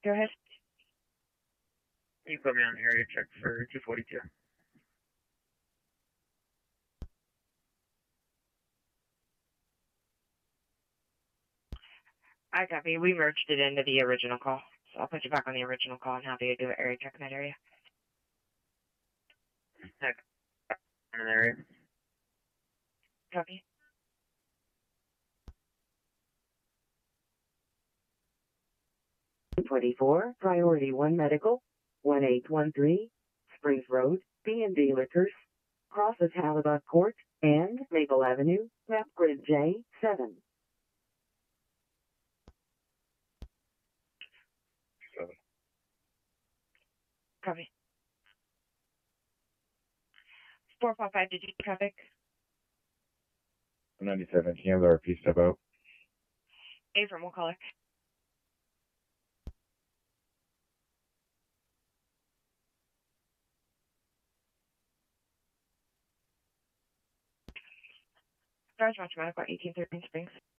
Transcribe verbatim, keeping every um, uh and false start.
Go ahead. You put me on area check for two forty-two. I copy. We merged it into the original call. So I'll put you back on the original call and have you do an area check in that area. Heck, in an area. Copy. twenty-four, Priority one Medical, one eight one three, Springs Road, B and D Liquors, crosses Halibut Court, and Maple Avenue, map grid J seven. Seven. Copy. four five five, did you traffic? ninety-seven, can you have the R P step out? A from, we'll call her. Garage Match Medical, eighteen thirteen Springs.